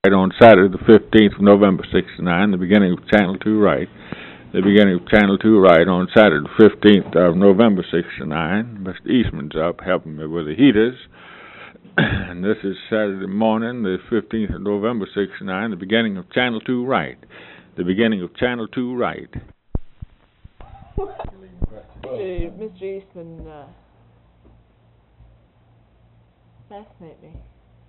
on Saturday the 15th of November 69, the beginning of Channel 2 Right. The beginning of Channel 2 Right on Saturday the 15th of November 69. Mr. Eastman's up helping me with the heaters. And this is Saturday morning, the 15th of November 69, the beginning of Channel 2 Right. The beginning of Channel 2 Right. Mr. Eastman, fascinate me.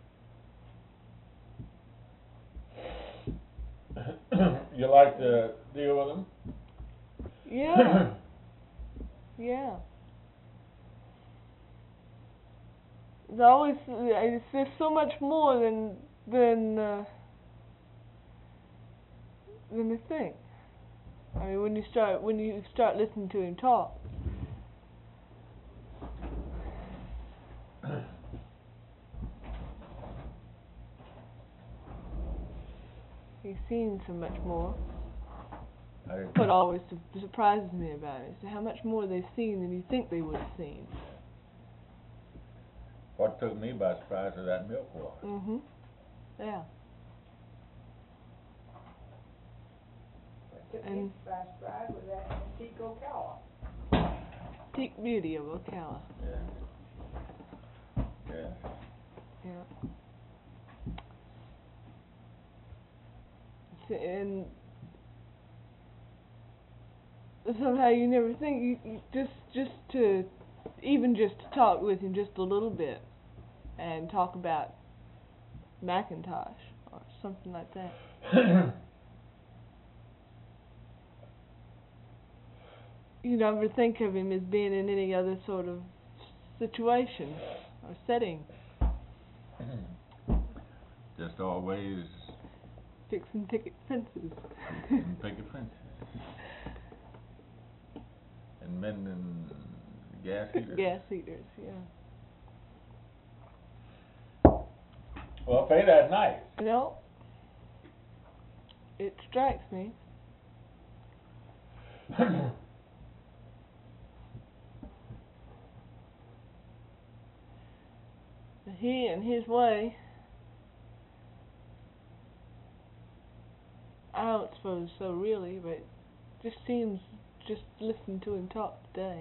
You like to deal with them? Yeah. Yeah. There's so much more than they think. I mean, when you start listening to him talk. He's seen so much more. What always surprises me about it is how much more they've seen than you think they would have seen. What took me by surprise was that milk war. Mm-hmm. Yeah. What took me by surprise was that antique Ocala. Antique beauty of Ocala. Yeah. Yeah. Yeah. And somehow you never think you just to talk with him just a little bit and talk about Macintosh or something like that. You never think of him as being in any other sort of situation or setting. Just always fixing picket fences. Fixing picket fences. And mending gas heaters. Gas heaters, yeah. Well, pay that night. No. It strikes me. He, in his way, I don't suppose so really, but it just seems, just listening to him talk today,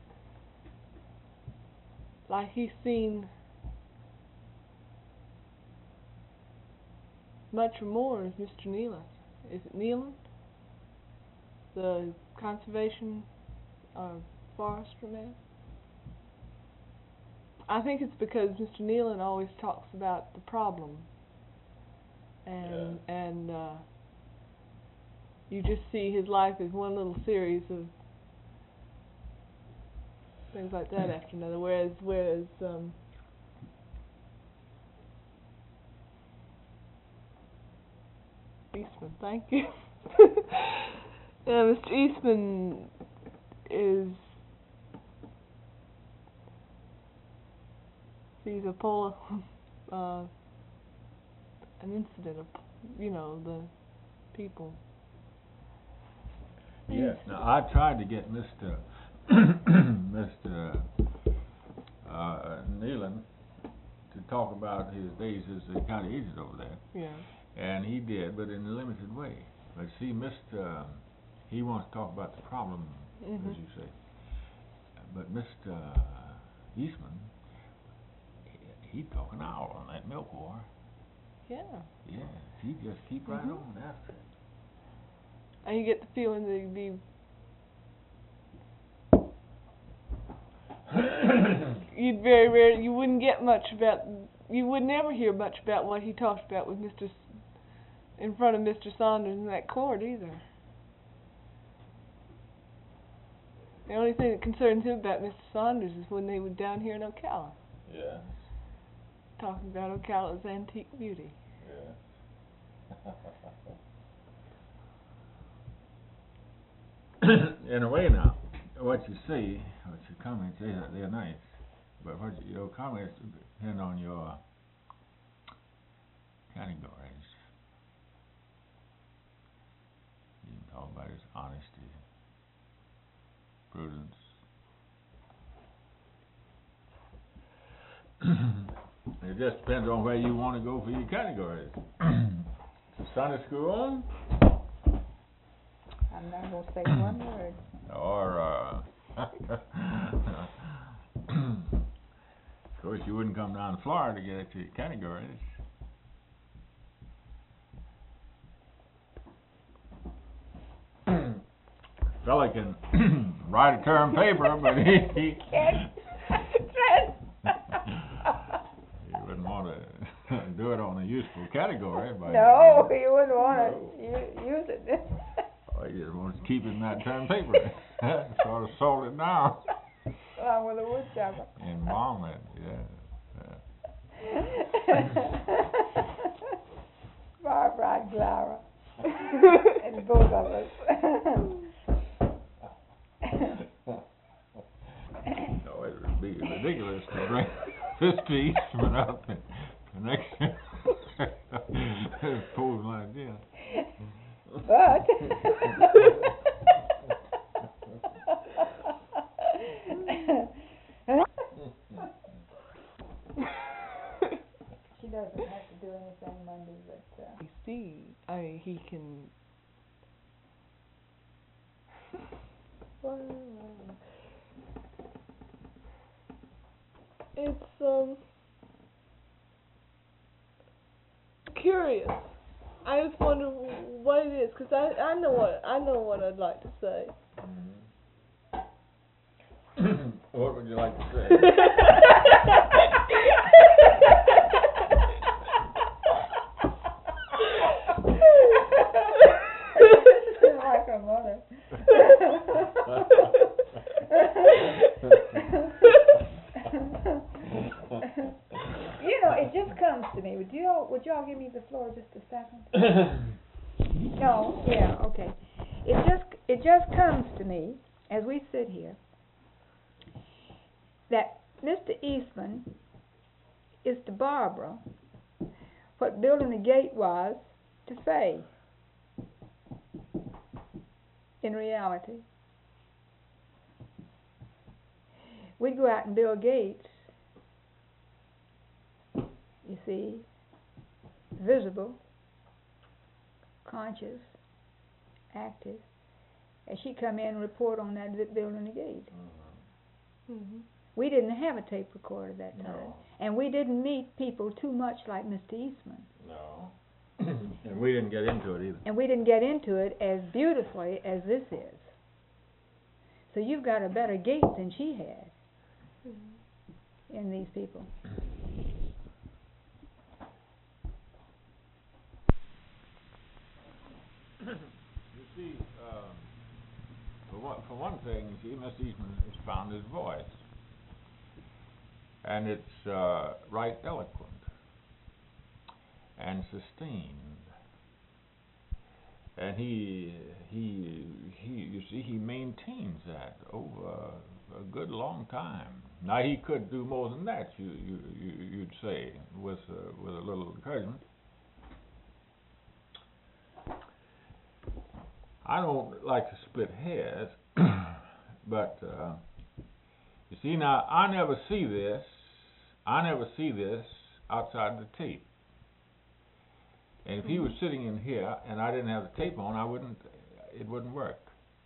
like he's seen much more as Mr. Nealon. Is it Nealon? The conservation forester man? I think it's because Mr. Nealon always talks about the problem, and you just see his life as one little series of things like that after another. Whereas Eastman, thank you. Mr. Eastman is. Sees a an incident of, the people. Yes. Now I tried to get Mr. Nealon to talk about his days as the county agent over there. Yeah. And he did, but in a limited way. But see, he wants to talk about the problem, mm-hmm. as you say. But Mr. Eastman, he'd talk an hour on that milk war. Yeah. Yeah, he'd just keep right mm-hmm. on after it. And you get the feeling that he'd be... you wouldn't get much about... You would never hear much about what he talked about with in front of Mr. Saunders in that court either. The only thing that concerns him about Mr. Saunders is when they were down here in Ocala. Yeah. Talking about Ocala's antique beauty. Yeah. In a way now, what you see, what your comments say, they're nice. But what your comments depend on your categories. You can talk about his honesty, prudence. It just depends on where you want to go for your categories. Sunday school, I'm not gonna say one word. or, of course, you wouldn't come down to Florida to get at your categories. Fella can write a term paper, but he wouldn't want to do it on a useful category. By No, you wouldn't wanna use it. He just wants to keep it in that term paper. Sort of sold it down. Along with a wood chopper. Embalm it, Barbara and Clara. And both of us. No, it would be ridiculous to bring 50 Eastman up and the next pose an idea. But she doesn't have to do anything Monday, but You see, I mean, he can. It's curious. I just wonder what it is, 'cause I know what I'd like to say. What would you like to say? like her mother. You know, it just comes to me. Would y'all give me the floor just a second? No, yeah, okay. It just comes to me as we sit here that Mr. Eastman is to Barbara what building the gate was to Faye. In reality, we'd go out and build gates, you see, visible, conscious, active, as she come in and report on that building the gate. Mm-hmm. We didn't have a tape recorder that time, No. and we didn't meet people too much like Mr. Eastman. No. And we didn't get into it either. And we didn't get into it as beautifully as this is. So you've got a better gate than she had in these people. You see, for one thing, you see, Mr. Eastman has found his voice. And it's right eloquent and sustained. And you see, he maintains that over a good long time. Now he could do more than that, you'd say, with a little encouragement. I don't like to split hairs, but you see, now I never see this outside the tape. And if he was sitting in here and I didn't have the tape on, it wouldn't work.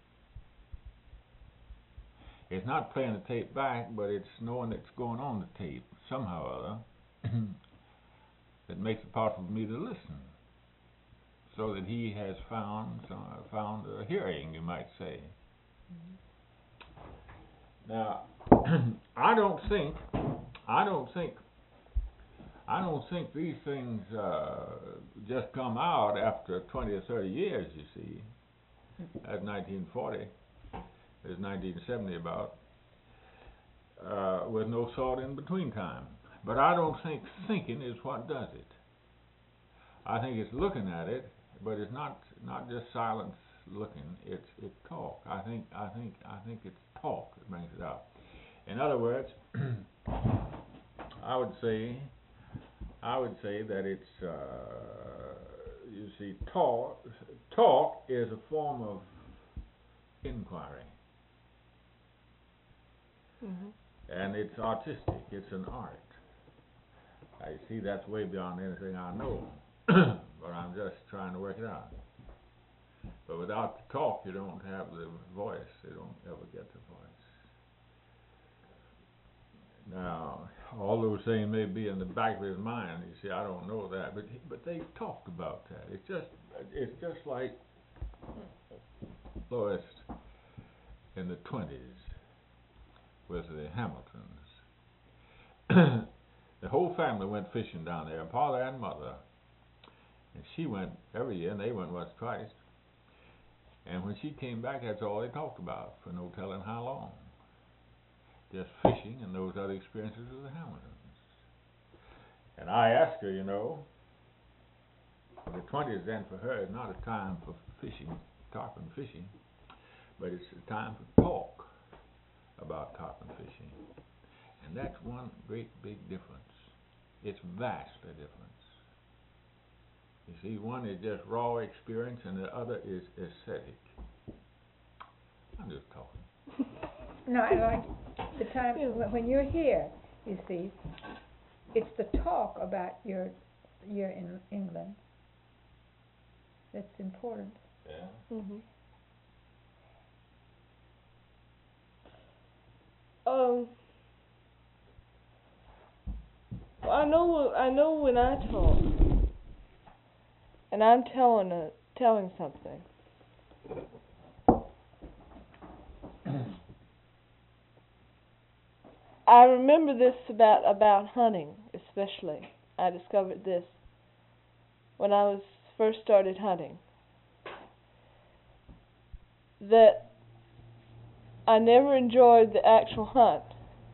It's not playing the tape back, but it's knowing that's going on the tape somehow or other that makes it possible for me to listen. So that he has found a hearing, you might say. Now, I don't think these things just come out after 20 or 30 years, you see. That's 1940. There's 1970 about, with no thought in between time. But I don't think thinking is what does it. I think it's looking at it, but it's not just silence looking. It's talk. I think it's talk that brings it out. In other words, I would say that it's you see, talk is a form of inquiry, and it's artistic. It's an art. I see that's way beyond anything I know. but I'm just trying to work it out. But without the talk, you don't have the voice. You don't ever get the voice. Now, all those things may be in the back of his mind. You see, I don't know that, but they talked about that. It's just like Lois in the 20s with the Hamiltons. The whole family went fishing down there, father and mother. And she went every year, and they went once, twice. And when she came back, that's all they talked about for no telling how long. Just fishing and those other experiences with the Hamiltons. And I asked her, the 20s then for her is not a time for fishing, tarpon fishing, but it's a time for talk about tarpon fishing. And that's one great big difference. It's vastly different. You see, one is just raw experience and the other is aesthetic. I'm just talking. No, I like the time when you're here, you see, it's the talk about your in England that's important. Yeah. Mhm. I know when I talk, and I'm telling something. I remember this about hunting, especially. I discovered this when I was first started hunting. That I never enjoyed the actual hunt.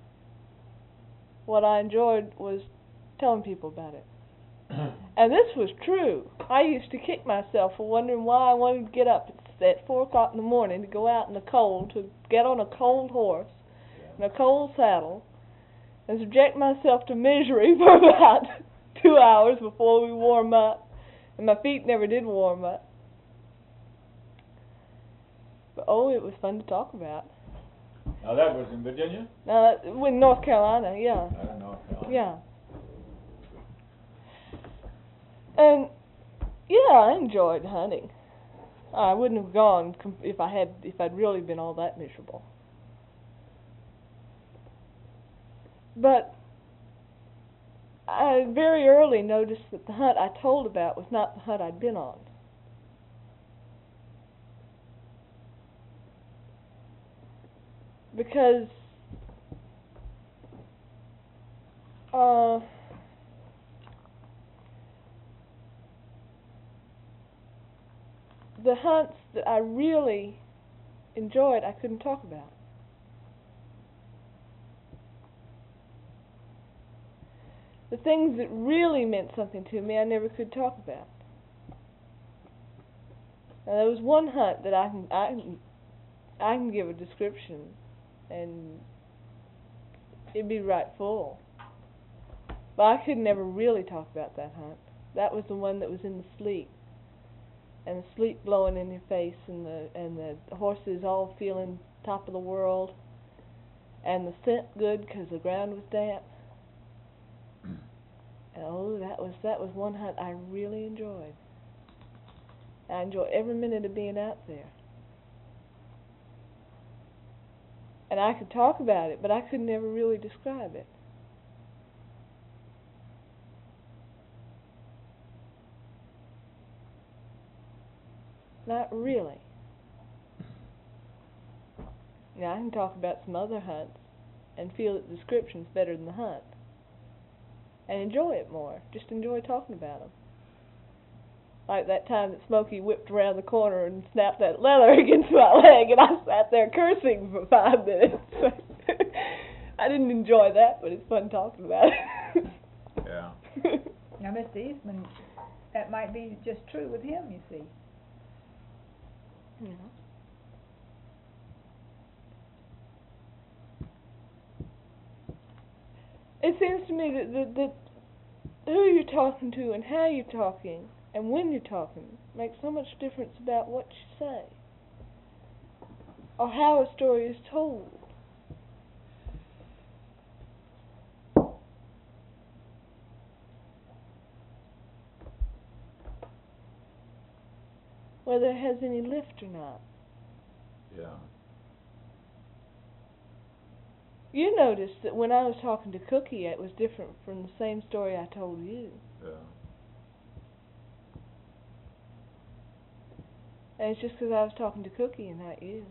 What I enjoyed was telling people about it. And this was true. I used to kick myself for wondering why I wanted to get up at 4 o'clock in the morning to go out in the cold, to get on a cold horse, in a cold saddle, and subject myself to misery for about 2 hours before we warm up. And my feet never did warm up. But it was fun to talk about. Now that was in Virginia? No, in North Carolina, yeah. North Carolina. Yeah. And yeah, I enjoyed hunting. I wouldn't have gone if I'd really been all that miserable. But I very early noticed that the hunt I told about was not the hunt I'd been on. Because the hunts that I really enjoyed, I couldn't talk about. The things that really meant something to me, I never could talk about. Now, there was one hunt that I can give a description, and it'd be right full. But I could never really talk about that hunt. That was the one that was in the sleet, and the sleet blowing in your face, and the horses all feeling top of the world, and the scent good because the ground was damp. And that was one hunt I really enjoyed. I enjoyed every minute of being out there. And I could talk about it, but I could never really describe it. Not really. Now, I can talk about some other hunts and feel that the description's better than the hunt. And enjoy it more. Just enjoy talking about them. Like that time that Smokey whipped around the corner and snapped that leather against my leg, and I sat there cursing for 5 minutes. I didn't enjoy that, but it's fun talking about it. Yeah. Now, Mr. Eastman, that might be just true with him, you see. Yeah. It seems to me that who you're talking to and how you're talking and when you're talking makes so much difference about what you say or how a story is told. whether it has any lift or not. Yeah. You noticed that when I was talking to Cookie, it was different from the same story I told you. Yeah. And it's just because I was talking to Cookie and not you.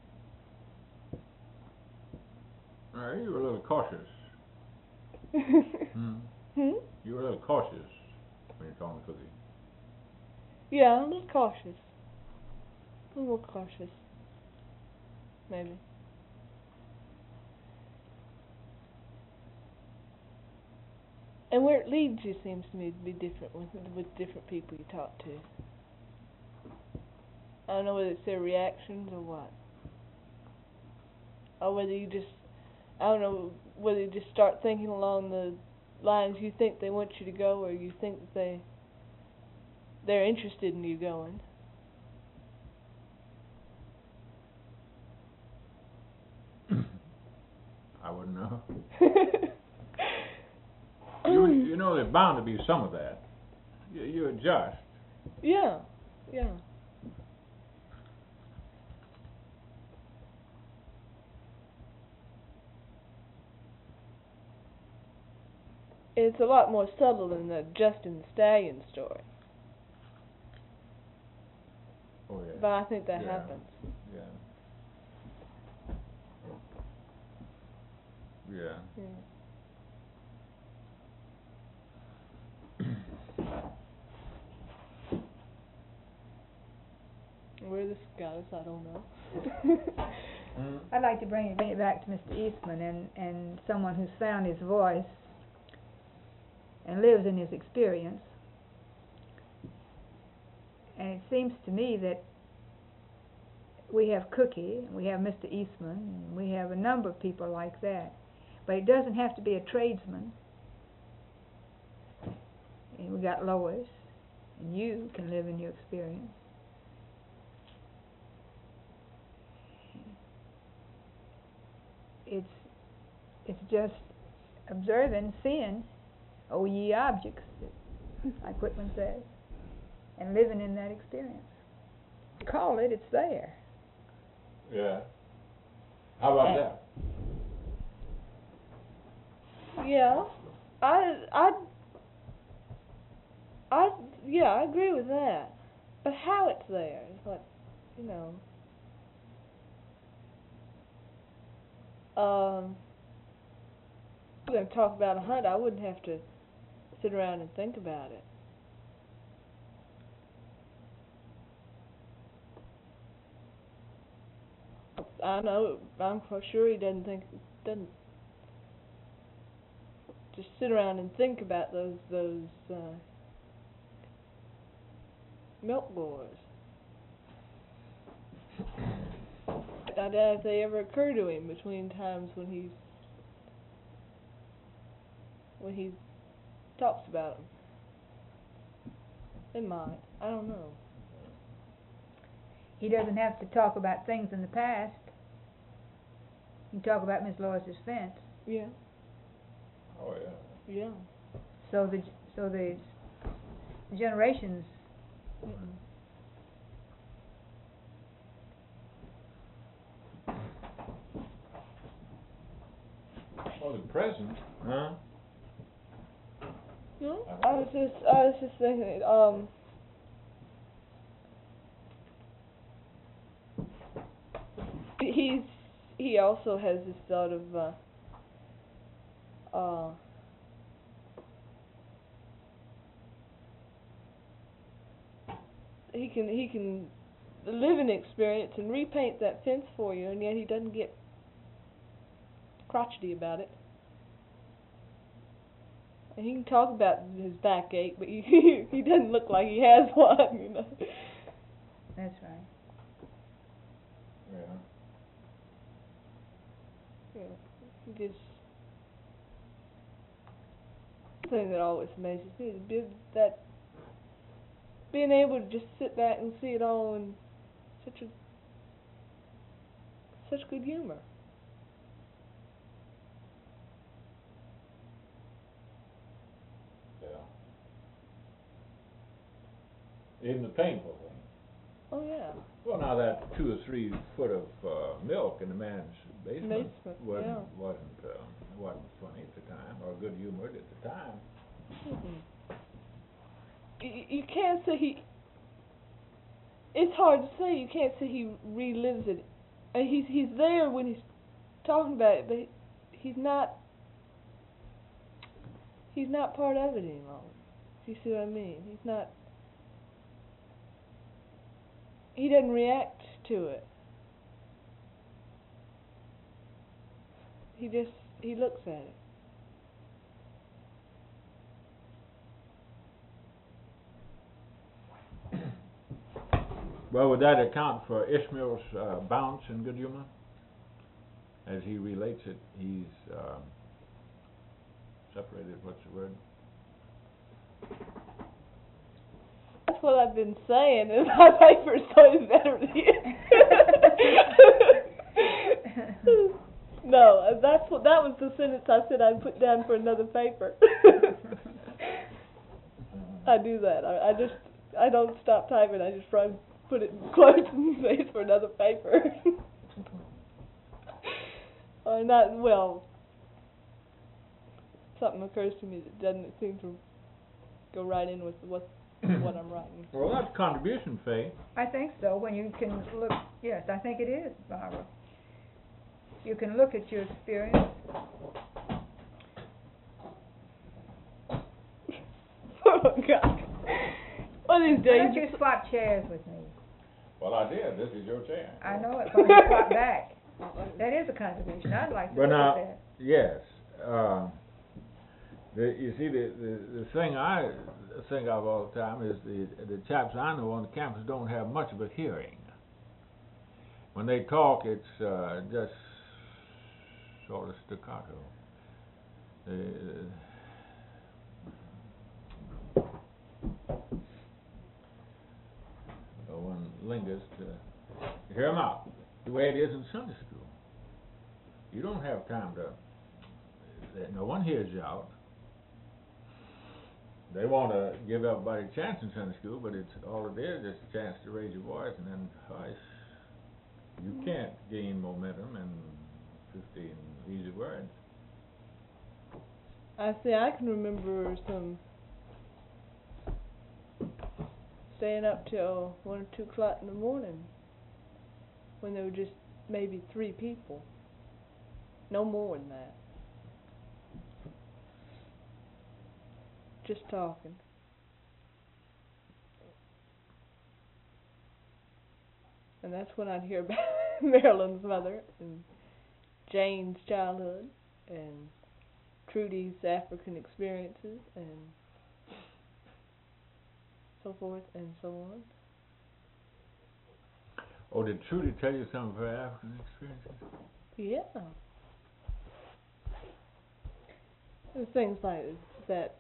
You were a little cautious. Hmm? You were a little cautious when you're talking to Cookie. Yeah, I'm a little cautious. A little cautious. Maybe. And where it leads you seems to me to be different with different people you talk to. I don't know whether it's their reactions or what. Or whether you just, I don't know, whether you just start thinking along the lines you think they want you to go, or you think that they're interested in you going. I wouldn't know. You know, there's bound to be some of that. You adjust. Yeah, yeah. It's a lot more subtle than the Justin Stallion story. Oh yeah. But I think that Yeah. happens. Yeah. Yeah. Yeah. Where this goes, I don't know. I'd like to bring it back to Mr. Eastman and someone who's found his voice and lives in his experience. And it seems to me that we have Cookie, and we have Mr. Eastman, and we have a number of people like that. But it doesn't have to be a tradesman. And we got Lois, and you can live in your experience. It's just observing, seeing, O ye objects, like Whitman says, and living in that experience. Call it, it's there. Yeah. How about that? Yeah, I agree with that. But how it's there is what, you know. If we're going to talk about a hunt, I wouldn't have to sit around and think about it. I know, I'm quite sure he doesn't just sit around and think about those milk boys. I doubt if they ever occur to him between times when he talks about them. They might. I don't know. He doesn't have to talk about things in the past. He can talk about Miss Lois's fence. Yeah. Oh yeah. Yeah. So the generations. Oh, the present, huh? No, I was just thinking. He also has this sort of he can live an experience and repaint that fence for you, and yet he doesn't get crotchety about it. And he can talk about his backache, but he doesn't look like he has one, you know. That's right. Yeah. Yeah, just the thing that always amazes me is being able to just sit back and see it all in such good humor. Yeah. Even the painful things. Oh, yeah. Well, now that 2 or 3 foot of milk in the man's basement Basement, wasn't funny at the time, or good humored at the time. You can't say he... It's hard to say. You can't say he relives it. He's there when he's talking about it, but he's not part of it any longer. Do you see what I mean? He's not... He doesn't react to it. He looks at it. Well, would that account for Ishmael's bounce in good humor? As he relates it, he's separated, what's the word? That's what I've been saying, and my paper's always better than you. No, that was the sentence I said I'd put down for another paper. I do that. I don't stop typing. I just put it in quotes and say it's for another paper. Or not, well, something occurs to me that doesn't seem to go right in with what I'm writing. Well, that's contribution, Faye. I think so, when you can look, yes, I think it is, Barbara. You can look at your experience. Oh, God. One of these Why days... don't you swap chairs with me? Well, I did. This is your chair. I know it, but you swap back. That is a contribution. I'd like to But look now, at that. yes. You see, the thing I think of all the time is the chaps I know on the campus don't have much of a hearing. When they talk, it's just sort of staccato. One lingers to hear them out, the way it is in Sunday school. You don't have time to... No one hears you out. They want to give everybody a chance in Sunday school, but it's all it is, just a chance to raise your voice, and then hush. You can't gain momentum in 15 easy words. I see, I can remember staying up till 1 or 2 o'clock in the morning when there were just maybe 3 people. No more than that. Just talking. And that's when I'd hear about Marilyn's mother and Jane's childhood and Trudy's African experiences and so forth and so on. Oh, did Trudy tell you some of her African experiences? Yeah. There's things like that,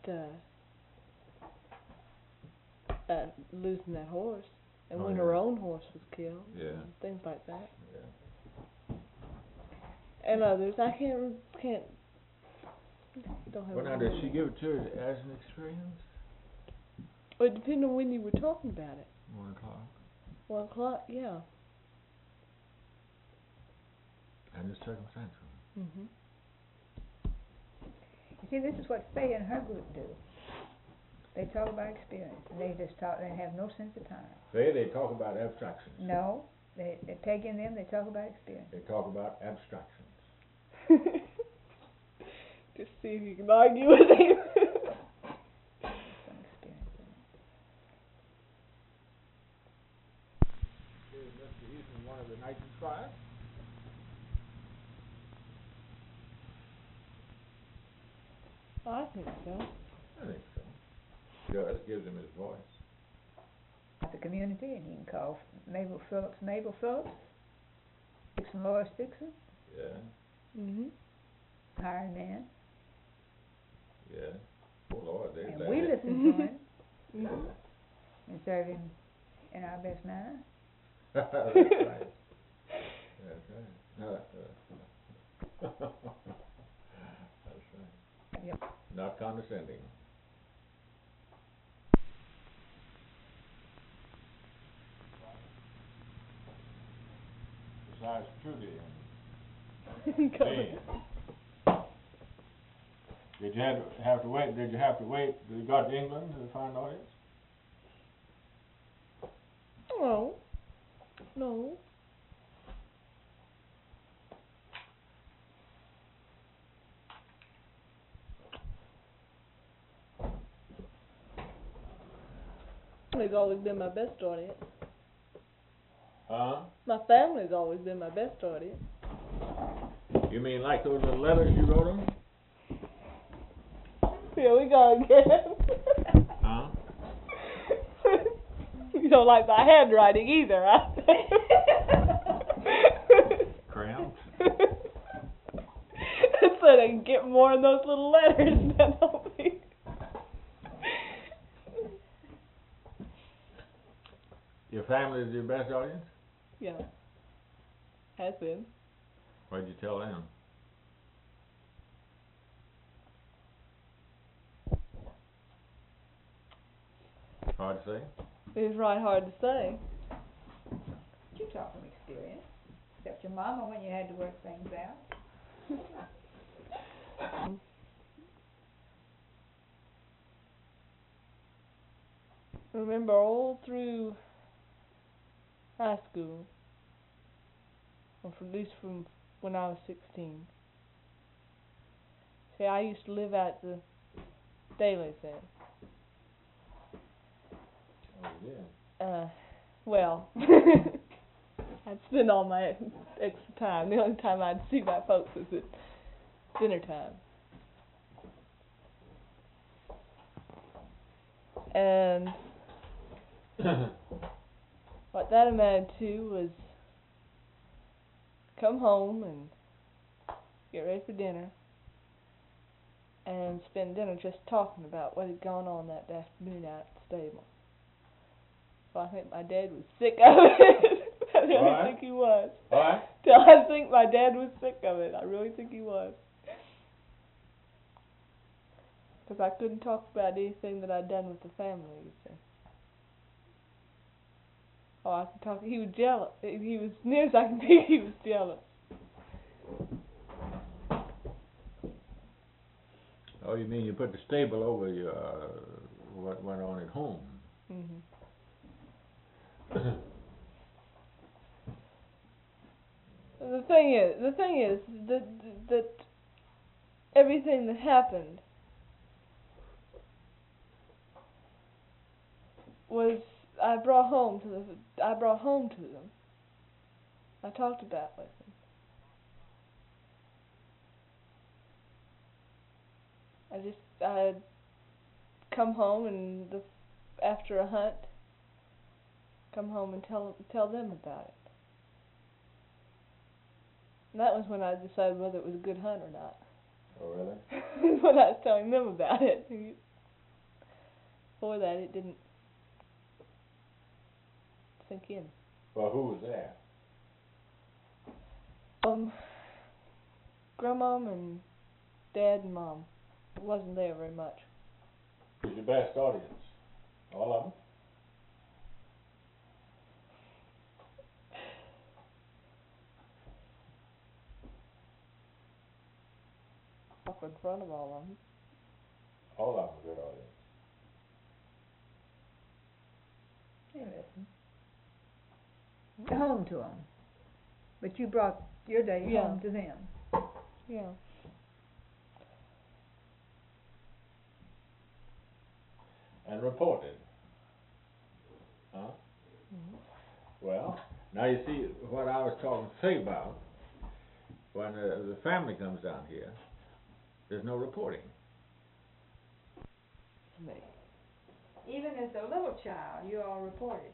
losing that horse, and when her own horse was killed, and things like that. Yeah. And others, I can't. Don't have. Well, now, did she give it to you as an experience? Well, it depends on when you were talking about it. 1 o'clock. 1 o'clock, yeah. And it's circumstantial. Mhm. You see, this is what Faye and her group do. They talk about experience, and they just talk, they have no sense of time. They talk about abstractions. No, Peggy and them, they talk about experience. They talk about abstractions. Just see if you can argue with him. Some experience in it. Is Mr. Eastman one of the night inspired? I think so. I think so. Yeah, that gives him his voice. The community, and you can call Mabel Phillips, Dixon Lois Dixon, Yeah, Mhm. hired man, yeah. Oh, Lord, they and let we it. listen to him Mhm. and serve him in our best manner. That's right. That's right. That's right. Yep. Not condescending. Nice Trudy. Did you have to wait? Did you have to wait till you got to England to find an audience? No. No. Family's always been my best audience. Huh? My family's always been my best audience. You mean like those little letters you wrote them? Here we go again. Huh? You don't like my handwriting either, huh? Cramps? So they can get more of those little letters than hopefully. Your family is your best audience? Yeah. Has been. What'd you tell them? Hard to say? It's right hard to say. You talk from experience. Except your mama when you had to work things out. Remember all through high school, or at least from when I was 16. See, I used to live at the Dailies then. Oh, yeah. Well, I'd spend all my extra time. The only time I'd see my folks was at dinner time. And what that amounted to was come home and get ready for dinner and spend dinner just talking about what had gone on that afternoon out at the stable. Well, I think my dad was sick of it. I really What? think he was. What? I think my dad was sick of it. I really think he was. Because I couldn't talk about anything that I'd done with the family, you see. Oh, I could talk. He was jealous. He was, near as I can think, he was jealous. Oh, you mean you put the stable over your, what went on at home? Mhm. The thing is that everything that happened was I brought home to them. I talked about it with them. I'd come home and after a hunt, come home and tell them about it. And that was when I decided whether it was a good hunt or not. Oh, really? When I was telling them about it. Before that, it didn't sink in. Well, who was there? Grandmom and Dad and Mom. It wasn't there very much. Who's your best audience? All of them? Up in front of all of them. All of them a good audience. Hey, listen. Home to them. But you brought your day Yeah. home to them. Yeah. And reported. Huh? Mm-hmm. Well, now you see what I was talking to say about. When the family comes down here, there's no reporting. Even as a little child, you all reported.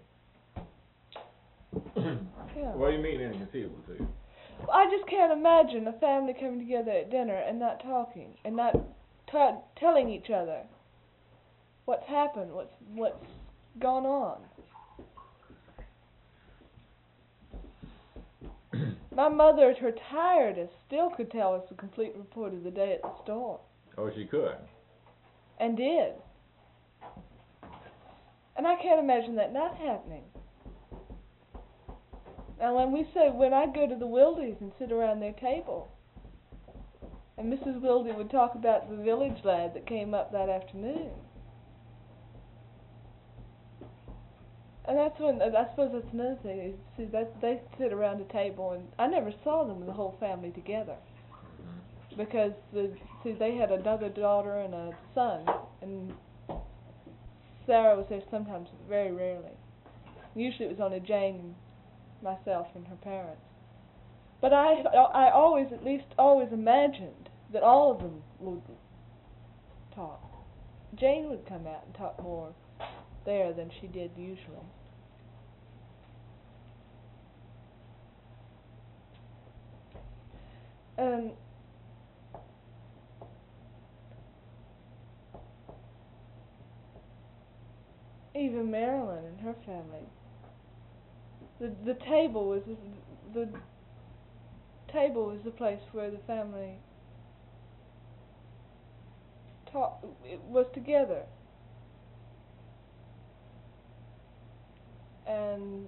Yeah. What do you mean inconceivable to you? I just can't imagine a family coming together at dinner and not talking and not telling each other what's happened, what's gone on. My mother, at her tiredest, still could tell us a complete report of the day at the store. Oh, she could. And did. And I can't imagine that not happening. And when I go to the Wildies and sit around their table, and Mrs. Wildy would talk about the village lad that came up that afternoon. And that's when, I suppose that's another thing, is, see, that they sit around a table, and I never saw them with the whole family together. Because, they had another daughter and a son, and Sarah was there sometimes, very rarely. Usually it was only Jane and myself and her parents. But I always, at least always imagined that all of them would talk. Jane would come out and talk more there than she did usually. Even Marilyn and her family. The table was the place where the family was together. And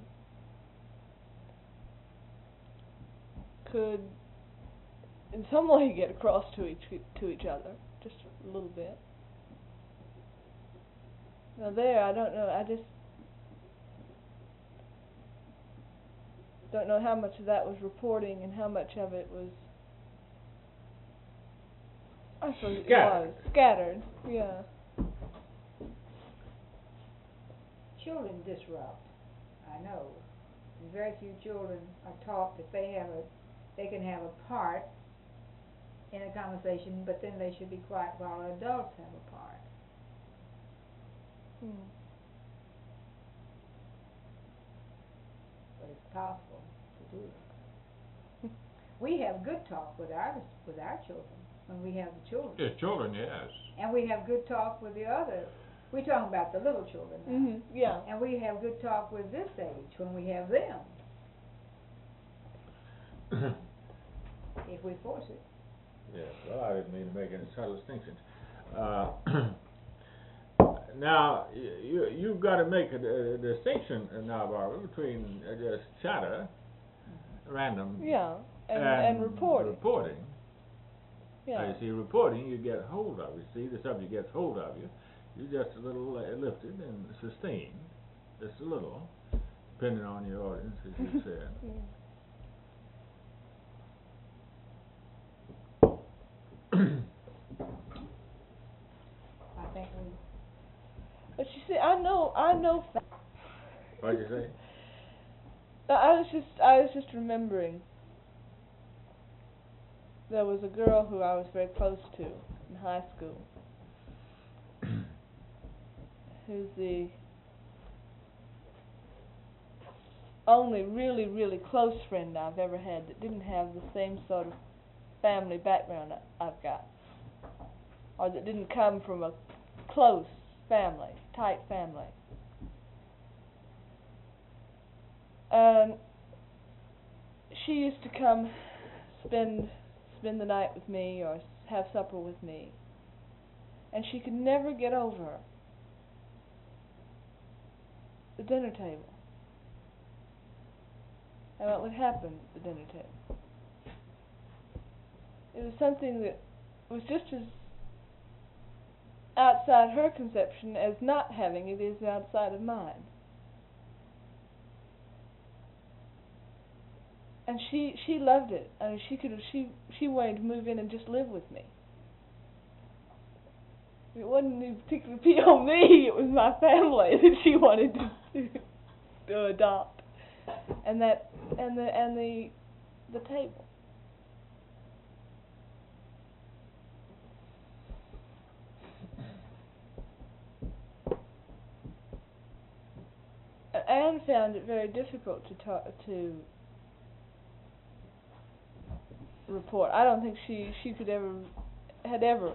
could in some way get across to each other, just a little bit. Now there, I don't know, I just don't know how much of that was reporting and how much of it was, I suppose it was scattered, yeah. Children disrupt, I know. Very few children are taught that they can have a part in a conversation, but then they should be quiet while adults have a part. But it's possible to do it. We have good talk with our children when we have the children. Yes, children, yes. And we have good talk with the other. We're talking about the little children now. Yeah. And we have good talk with this age when we have them. If we force it. Yes, well, I didn't mean to make any subtle distinctions. Now, you've got to make a distinction now, Barbara, between just chatter, random, and reporting. Yeah. You see, reporting, you get hold of. You see, the subject gets hold of you. You're just a little lifted and sustained, just a little, depending on your audience, as you said. I think we. But you see, I know. What'd you say? I was just remembering. There was a girl who I was very close to in high school, who's the only really, really close friend I've ever had that didn't have the same sort of family background I've got, or that didn't come from a close family, tight family. She used to come spend the night with me or have supper with me, and she could never get over the dinner table and what would happen at the dinner table. It was something that was just as outside her conception as not having it is outside of mine. And she loved it. I mean, she wanted to move in and just live with me. It wasn't any particular pee on me. It was my family that she wanted to adopt, and the table. Anne found it very difficult to report. I don't think she could had ever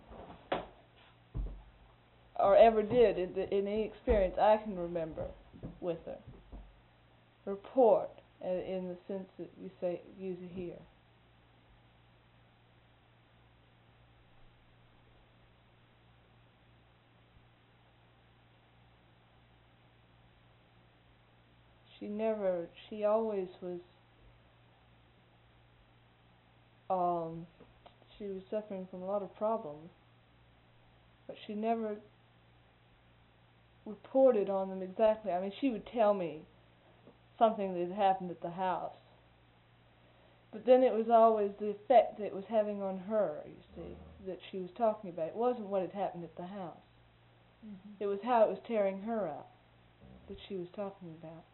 did in any experience I can remember with her. Report in the sense that you use it here. she always was, she was suffering from a lot of problems, but she never reported on them exactly. I mean, she would tell me something that had happened at the house, but then it was always the effect that it was having on her, you see, that she was talking about. It wasn't what had happened at the house. It was how it was tearing her up that she was talking about.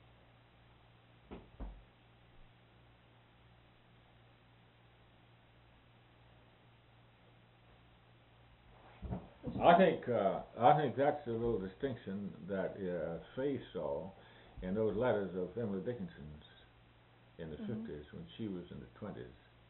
I think that's the little distinction that Faye saw in those letters of Emily Dickinson's in the 50s when she was in the 20s.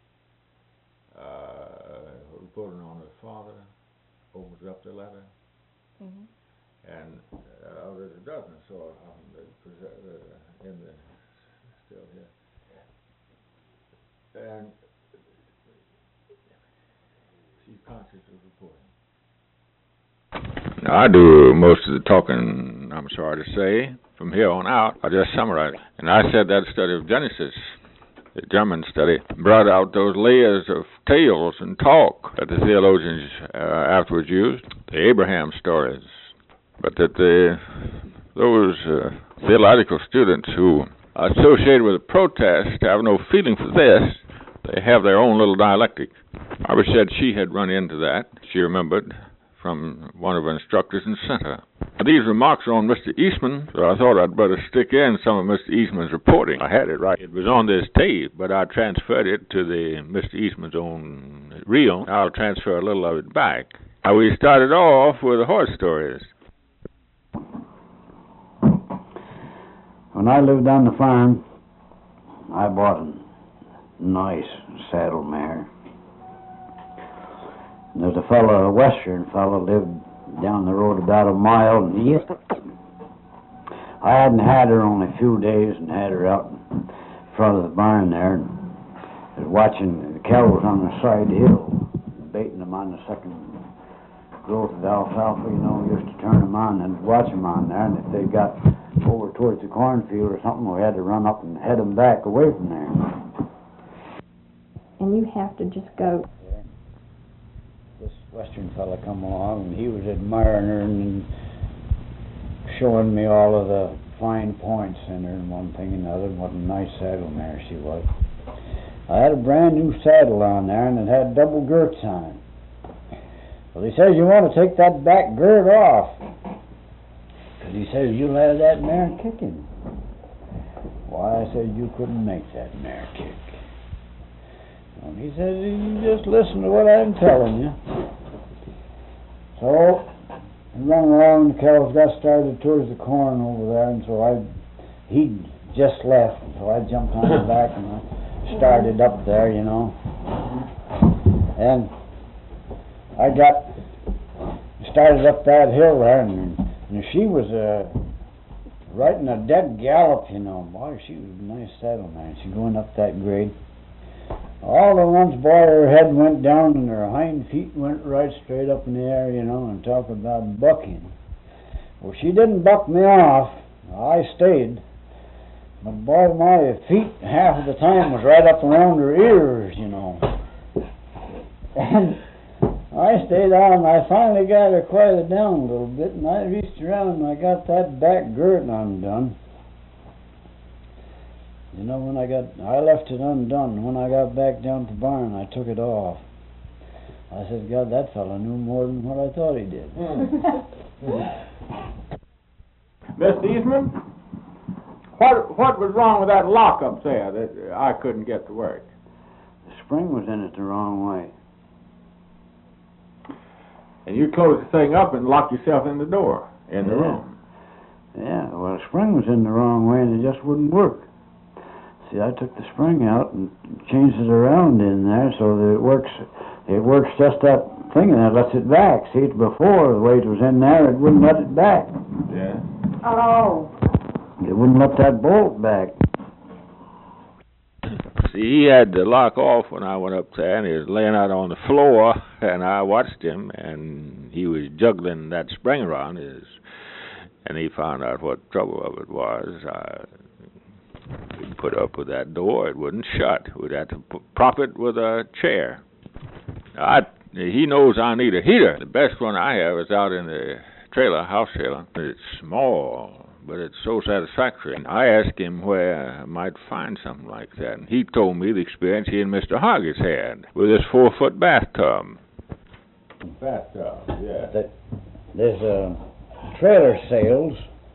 Reporting on her father, opens up the letter, and there's a dozen or so of them in the still here, and she's conscious of reporting. Now, I do most of the talking, I'm sorry to say. From here on out, I just summarize. And I said that study of Genesis, the German study, brought out those layers of tales and talk that the theologians afterwards used, the Abraham stories. But that those theological students who are associated with a protest have no feeling for this. They have their own little dialectic. Barbara said she had run into that. She remembered from one of her instructors in Center. These remarks are on Mr. Eastman, so I thought I'd better stick in some of Mr. Eastman's reporting. I had it right. It was on this tape, but I transferred it to the Mr. Eastman's own reel. I'll transfer a little of it back. We started off with the horse stories. When I lived on the farm, I bought a nice saddle mare. There's a fellow, a western fellow, lived down the road about a mile, and I hadn't had her only a few days, and had her out in front of the barn there, and was watching the cows on the side hill, baiting them on the second growth of alfalfa, you know. We used to turn them on and watch them on there, and if they got over towards the cornfield or something, we had to run up and head them back away from there. And you have to just go. This western fella come along, and he was admiring her and showing me all of the fine points in her and one thing and another, and what a nice saddle mare she was. I had a brand new saddle on there, and it had double girths on it. Well, he says, you want to take that back girth off, because he says, you'll have that mare kicking. Why, I said, you couldn't make that mare kick. And he says, you just listen to what I'm telling you. So, I ran around, the cows got started towards the corn over there, and so he'd just left, so I jumped on the back and I started up there, you know. And I started up that hill there, and she was riding a dead gallop, you know. Boy, she was a nice saddle mare. She going up that grade. All at once, boy, her head went down and her hind feet went right straight up in the air, you know, and talk about bucking. Well, she didn't buck me off. I stayed. But boy, my feet half of the time was right up around her ears, you know. And I stayed on, and I finally got her quieted down a little bit, and I reached around and I got that back girth undone. You know, I left it undone. When I got back down to the barn, I took it off. I said, God, that fella knew more than what I thought he did. Mr. Eastman, what was wrong with that lock up there that I couldn't get to work? The spring was in it the wrong way. And you closed the thing up and locked yourself in the door, in the room. Yeah, well, the spring was in the wrong way and it just wouldn't work. See, I took the spring out and changed it around in there so that it works just that thing, and it lets it back. See, before, the way it was in there, it wouldn't let it back. Yeah. Oh. It wouldn't let that bolt back. See, he had the lock off when I went up there, and he was laying out on the floor, and I watched him, and he was juggling that spring around. and he found out what the trouble of it was. We'd put up with that door, it wouldn't shut. We'd have to prop it with a chair. He knows I need a heater. The best one I have is out in the trailer, house trailer. It's small, but it's so satisfactory. And I asked him where I might find something like that, and he told me the experience he and Mr. Hargis had with this 4-foot bathtub. Bathtub, yeah. There's trailer sales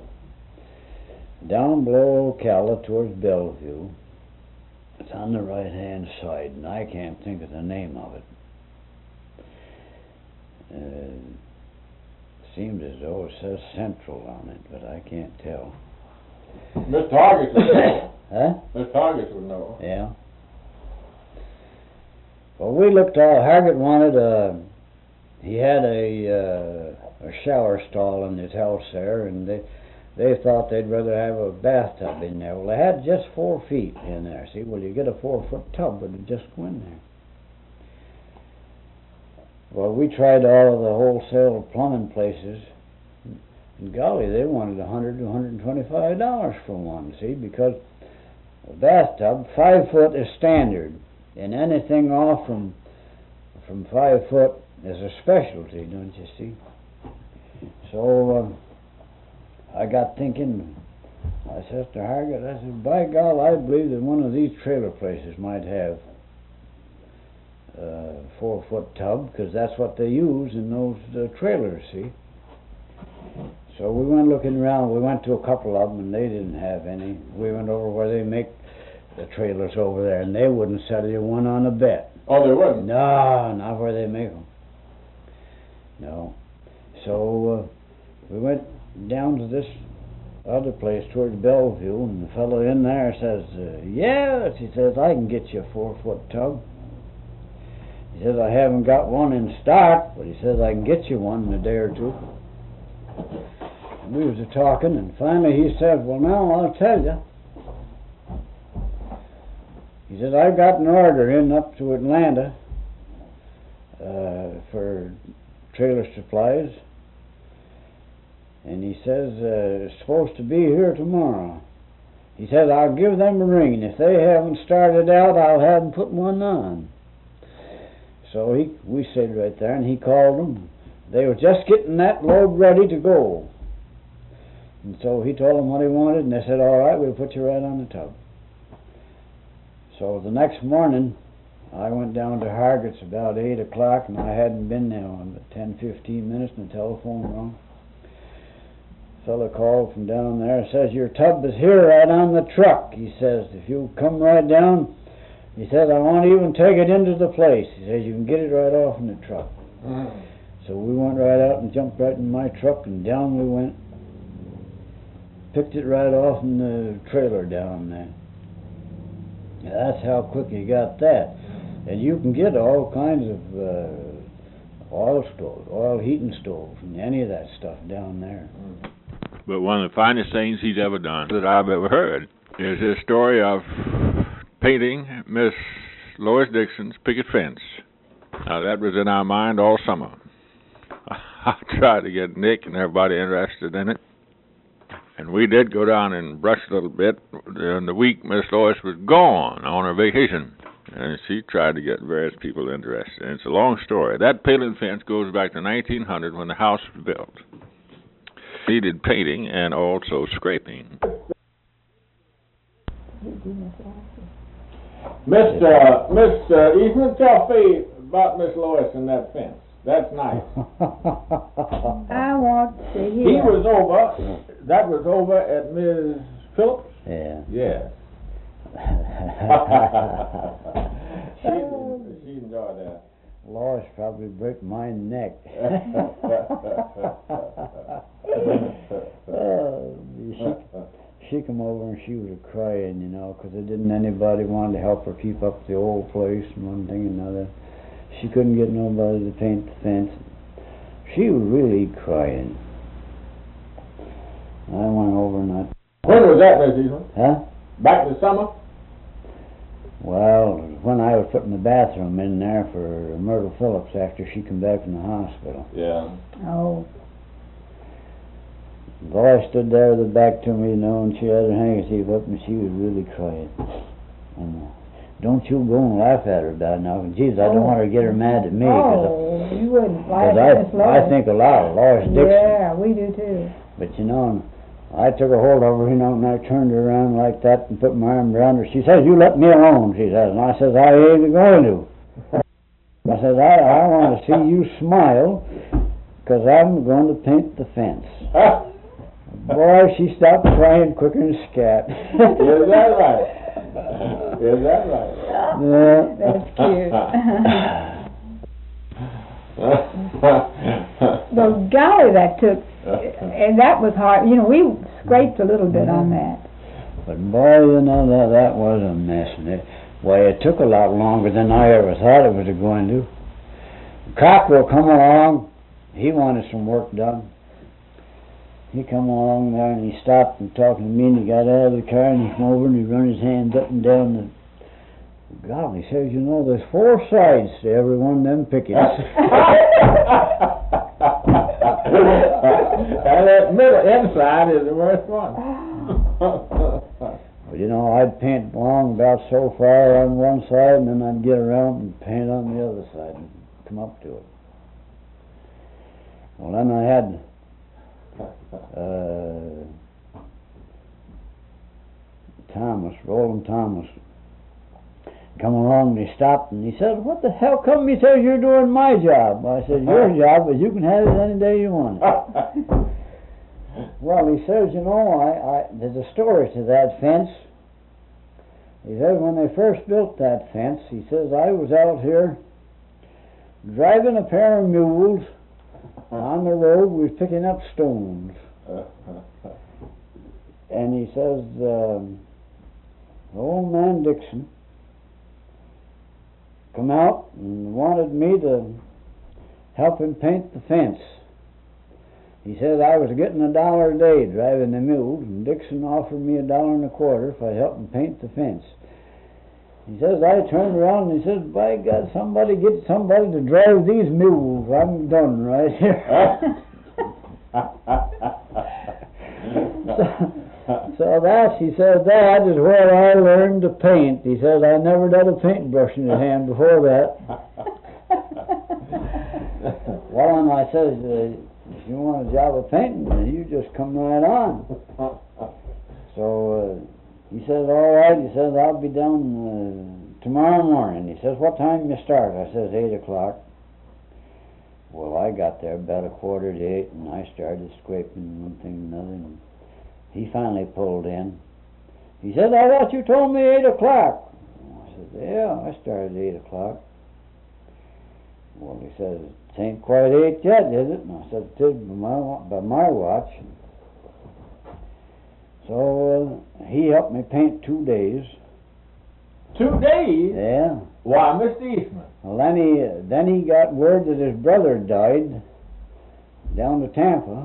down below Ocala towards Bellevue. It's on the right-hand side, and I can't think of the name of it. Seems as though it says Central on it, but I can't tell. Mr. Hargis would know. Huh? Mr. Hargis would know. Yeah. Well, we looked all. Hargit wanted he had a shower stall in his house there, and they thought they'd rather have a bathtub in there. Well, they had just 4 feet in there. See, well, you get a 4-foot tub, but it just go in there. Well, we tried all of the wholesale plumbing places, and golly, they wanted $100 to $125 for one, see, because a bathtub, 5 foot is standard, and anything off from 5 foot is a specialty, don't you see? So, I got thinking, I said to Hargit, I said, by God, I believe that one of these trailer places might have 4-foot tub, because that's what they use in those trailers, see. So we went looking around. We went to a couple of them, and they didn't have any. We went over where they make the trailers over there, and they wouldn't sell you one on a bet. Oh, they wouldn't? No, not where they make them. No. So we went down to this other place towards Bellevue, and the fellow in there says, yes, he says, I can get you a 4-foot tub. He says, I haven't got one in stock, but he says, I can get you one in a day or two. And we was a-talking, and finally he said, well, now I'll tell you. He said, I've got an order in up to Atlanta for trailer supplies. And he says, it's supposed to be here tomorrow. He said, I'll give them a ring, and if they haven't started out, I'll have them put one on. So we stayed right there, and he called them. They were just getting that load ready to go. And so he told them what he wanted, and they said, all right, we'll put you right on the tub. So the next morning, I went down to Hargit's about 8 o'clock, and I hadn't been there in about 10-15 minutes, and the telephone rang. A fellow called from down there, says, your tub is here right on the truck. He says, if you come right down, he said, I won't even take it into the place. He says, you can get it right off in the truck. So we went right out and jumped right in my truck, and down we went. Picked it right off in the trailer down there. Now, that's how quick you got that. And you can get all kinds of oil stoves, oil heating stoves, and any of that stuff down there. But one of the finest things he's ever done that I've ever heard is his story of painting Miss Lois Dixon's picket fence. Now, that was in our mind all summer. I tried to get Nick and everybody interested in it. And we did go down and brush a little bit. In the week, Miss Lois was gone on her vacation. And she tried to get various people interested. And it's a long story. That paling fence goes back to 1900 when the house was built. Needed painting and also scraping. Mr. Eastman, tell Faye about Miss Lois and that fence. That's nice. I want to hear. He was over, that was over at Ms. Phillips? Yeah. Yes. She enjoyed that. Lois probably break my neck. She come over and she was crying, you know, because anybody wanted to help her keep up the old place and one thing and another. She couldn't get nobody to paint the fence. She was really crying. I went over and I... When was that, Miss Eastman? Huh? Back in the summer? Well, when I was putting the bathroom in there for Myrtle Phillips after she come back from the hospital. Yeah. Oh. The boy stood there with her back to me, you know, and she had her handkerchief up, and she was really crying. And don't you go and laugh at her about it now. Jeez, I don't want her to get her mad at me. Oh, you wouldn't laugh at Miss I think a lot of Lois Dixon. Yeah, we do too. But you know, I took a hold of her, you know, and I turned her around like that and put my arm around her. She says, "You let me alone," she says. And I says, "I ain't going to." I says, I want to see you smile, because I'm going to paint the fence. Boy, she stopped crying quicker than scat. Is that right? Is that right? Yeah. That's cute. Well, golly, that took, and that was hard. You know, we scraped a little bit on that. But boy, you know, that was a mess. And it took a lot longer than I ever thought it was going to. Cockrell come along. He wanted some work done. He come along there and he stopped and talking to me, and he got out of the car and he come over and he run his hands up and down the... God, he says, you know, there's 4 sides to every one of them pickets. And that middle inside is the worst one. Well, you know, I'd paint along about so far on one side, and then I'd get around and paint on the other side and come up to it. Well, then I had Roland Thomas, come along and he stopped and he said, "What the hell come?" He says, "You're doing my job." I said, "Your job, but you can have it any day you want it." Well, he says, you know, there's a story to that fence. He says, when they first built that fence, he says, I was out here driving a pair of mules on the road. We was picking up stones. And he says, the old man Dixon come out and wanted me to help him paint the fence. He said I was getting $1 a day driving the mules, and Dixon offered me $1.25 if I helped him paint the fence. He says, I turned around and he says, by God, somebody get somebody to drive these mules. I'm done right here. So that, he said, that is where I learned to paint. He says, I never did a paintbrush in his hand before that. Well, and I says, if you want a job of painting, you just come right on. So he says, all right. He says, I'll be down tomorrow morning. He says, what time you start? I says, 8 o'clock. Well, I got there about 7:45, and I started scraping one thing and another, and he finally pulled in. He said, I thought you told me 8 o'clock. I said, yeah, I started 8 o'clock. Well, he says, it ain't quite 8 yet, is it? And I said, it is by my watch. So he helped me paint 2 days. 2 days? Yeah. Why, Mr. Eastman? Well, then he got word that his brother died down to Tampa.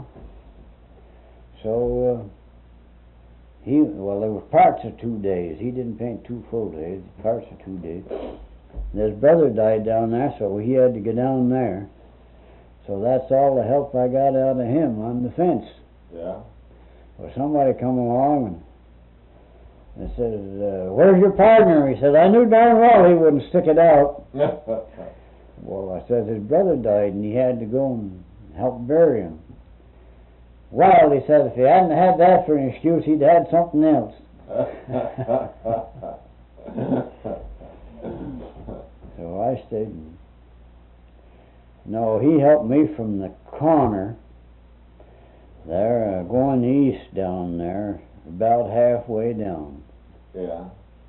So there were parts of 2 days. He didn't paint 2 full days, parts of 2 days. And his brother died down there, so he had to go down there. So that's all the help I got out of him on the fence. Yeah. Well, somebody come along and says, where's your partner? He said, I knew darn well he wouldn't stick it out. Well, I said, his brother died and he had to go and help bury him. Well, he said, if he hadn't had that for an excuse, he'd had something else. So I stayed. No, he helped me from the corner there, going east down there, about halfway down. Yeah.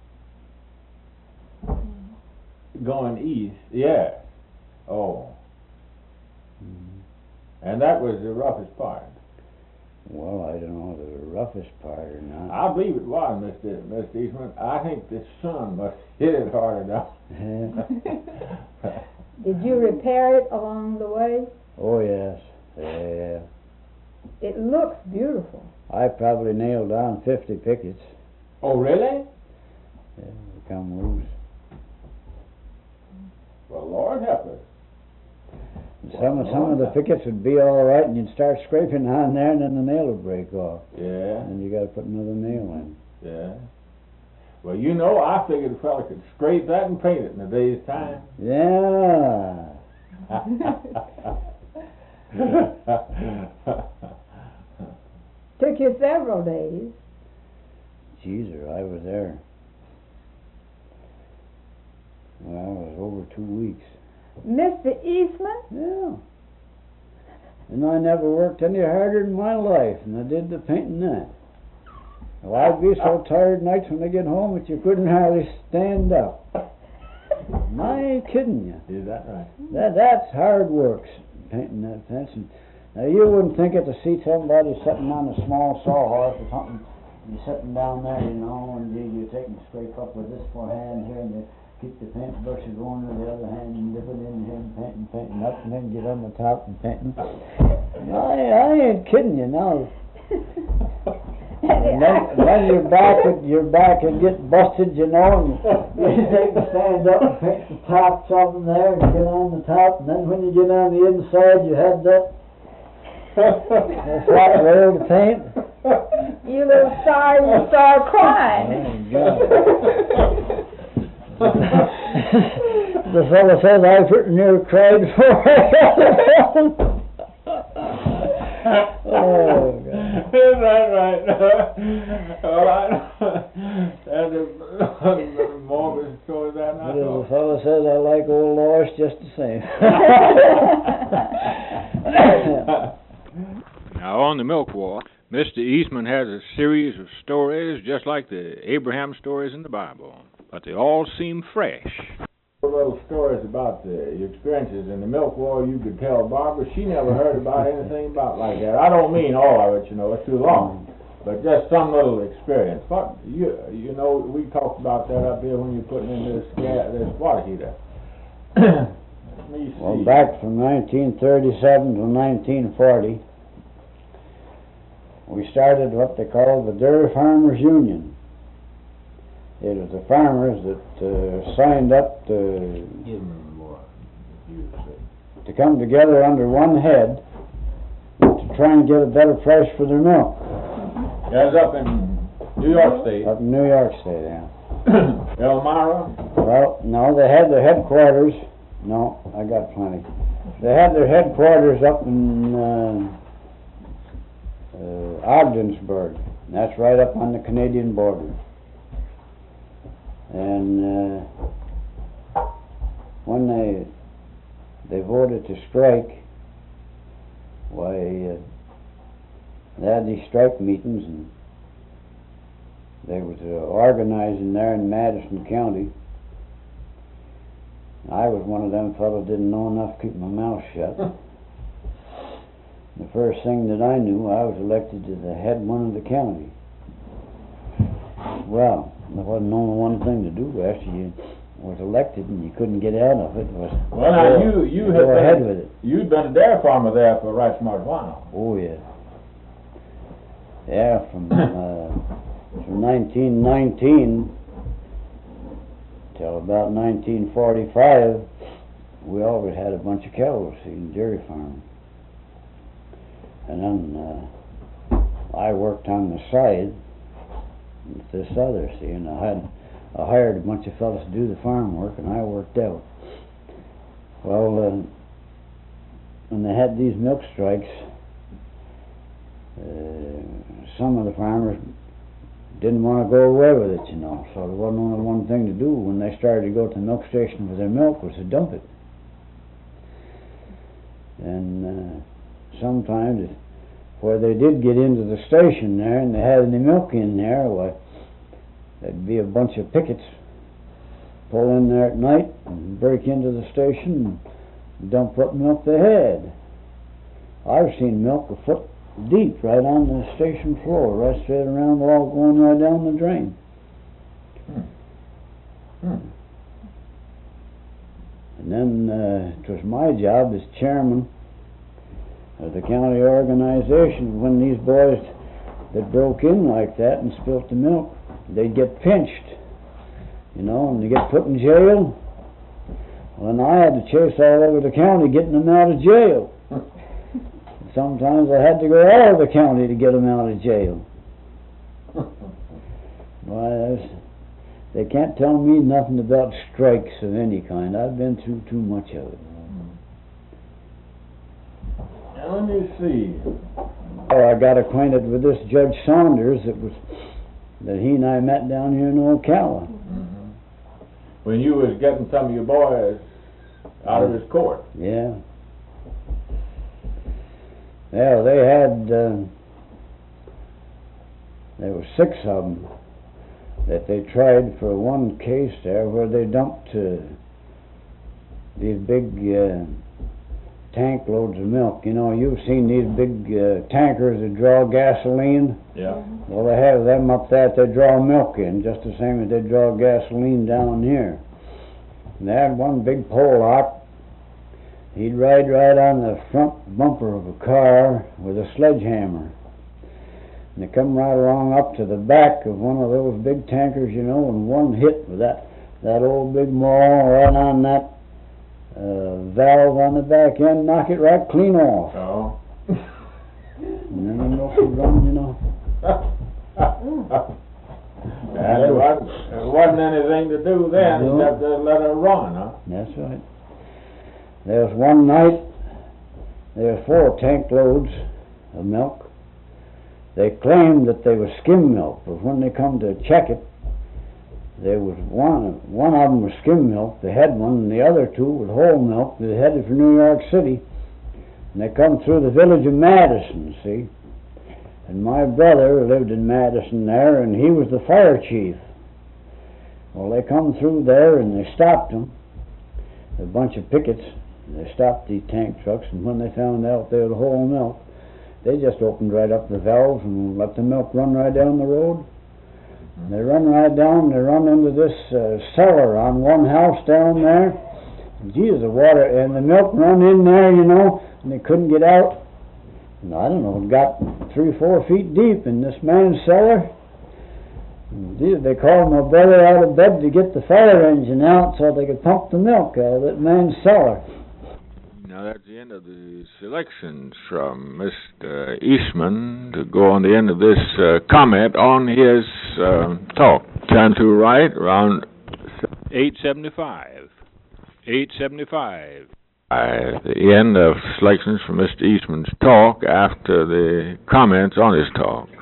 Going east, yeah. Oh. Mm-hmm. And that was the roughest part. Well, I don't know if it was the roughest part or not. I believe it was, Mr. Eastman. I think the sun must hit it hard enough. Did you repair it along the way? Oh, yes. Yeah. It looks beautiful. I probably nailed down 50 pickets. Oh, really? Yeah, they come loose. Well, Lord help us. Some of the pickets would be all right, and you'd start scraping on there, and then the nail would break off. Yeah. And you got to put another nail in. Yeah. Well, you know, I figured a fella could scrape that and paint it in a day's time. Yeah. Took you several days. Jeezer, I was there. Well, it was over 2 weeks. Mr. Eastman? Yeah. And I never worked any harder in my life than I did the painting that. Well, I'd be so tired nights when I get home that you couldn't hardly stand up. I ain't kidding you. Is that right? That's hard work, painting that fence. And now you wouldn't think it to see somebody sitting on a small sawhorse or something. You're sitting down there, you know, and you're taking a scrape up with this forehand here, and you keep the paint brushes going with the other hand and dip it in here and painting up, and then get on the top and painting. I ain't kidding you now. And then your back would get busted, you know, and you take the stand up and paint the tops of them there and get on the top, and then when you get on the inside, you had that flat roll to paint. You little sorry you started crying. Oh, God. The fellow said I pretty near cried for it. Oh, God. Is that right? Well, that's a morbid story that But as the fellow says, I like old Lois just the same. Now, on the milk war, Mr. Eastman has a series of stories just like the Abraham stories in the Bible, but they all seem fresh. Little stories about your experiences in the milk war you could tell Barbara. She never heard about anything about like that. I don't mean all of it, you know, it's too long, but just some little experience. But you know, we talked about that up here when you're putting in this water heater. Let me see. Well, back from 1937 to 1940, we started what they called the Dairy Farmers Union. It was the farmers that signed up to come together under one head to try and get a better price for their milk. That's up in New York State. Up in New York State, yeah. Elmira? Well, no, they had their headquarters. No, I got plenty. They had their headquarters up in Ogdensburg. That's right up on the Canadian border. And when they voted to strike, why, they had these strike meetings, and they was organizing there in Madison County. I was one of them fellows didn't know enough to keep my mouth shut. The first thing that I knew, I was elected to the head one of the county. Well, there wasn't only one thing to do after you was elected and you couldn't get out of it. Was well, now you had go ahead with it. You'd been a dairy farmer there for a right smart while. Oh yeah, yeah. From 1919 till about 1945, we always had a bunch of cows in dairy farming, and then I worked on the side with this other, see, and I hired a bunch of fellas to do the farm work, and I worked out. Well, when they had these milk strikes, some of the farmers didn't want to go away with it, you know, so there wasn't only one thing to do when they started to go to the milk station for their milk was to dump it. And sometimes where they did get into the station there and they had any milk in there, why, there'd be a bunch of pickets pull in there at night and break into the station and dump what milk they had. I've seen milk a foot deep right on the station floor, right straight around the wall, going right down the drain. And then it was my job as chairman of the county organization. When these boys that broke in like that and spilt the milk, they'd get pinched, you know, and they get put in jail. When I had to chase all over the county getting them out of jail. Sometimes I had to go all over the county to get them out of jail. Why, they can't tell me nothing about strikes of any kind. I've been through too much of it. Now let me see. Oh, I got acquainted with this Judge Saunders that he and I met down here in Ocala. Mm-hmm. When you was getting some of your boys out of his court. Yeah. Yeah, they had, there were 6 of them that they tried for one case there where they dumped these big tank loads of milk. You know, you've seen these big tankers that draw gasoline. Yeah. Well, they have them up there that they draw milk in, just the same as they draw gasoline down here. And they had one big Pollock. He'd ride right on the front bumper of a car with a sledgehammer. And they come right along up to the back of one of those big tankers, you know, and one hit with that old big maul right on that valve on the back end, knock it right clean off. Oh. And then the milk would run, you know. And there wasn't anything to do then except to let her run, huh? That's right. There was one night, there were 4 tank loads of milk. They claimed that they were skim milk, but when they come to check it, there was one of them was skim milk. They had one, and the other 2 was whole milk. They headed for New York City, and they come through the village of Madison, see? And my brother lived in Madison there, and he was the fire chief. Well, they come through there, and they stopped them, a bunch of pickets. They stopped these tank trucks, and when they found out they had whole milk, they just opened right up the valves and let the milk run right down the road. And they run right down, they run into this cellar on one house down there. Geez, the water, and the milk run in there, you know, and they couldn't get out. And I don't know, it got 3 or 4 feet deep in this man's cellar. And they called my brother out of bed to get the fire engine out so they could pump the milk out of that man's cellar. Now that's the end of the selections from Mr. Eastman to go on the end of this comment on his talk. Turn to right around 8:75. 8:75. The end of selections from Mr. Eastman's talk after the comments on his talk.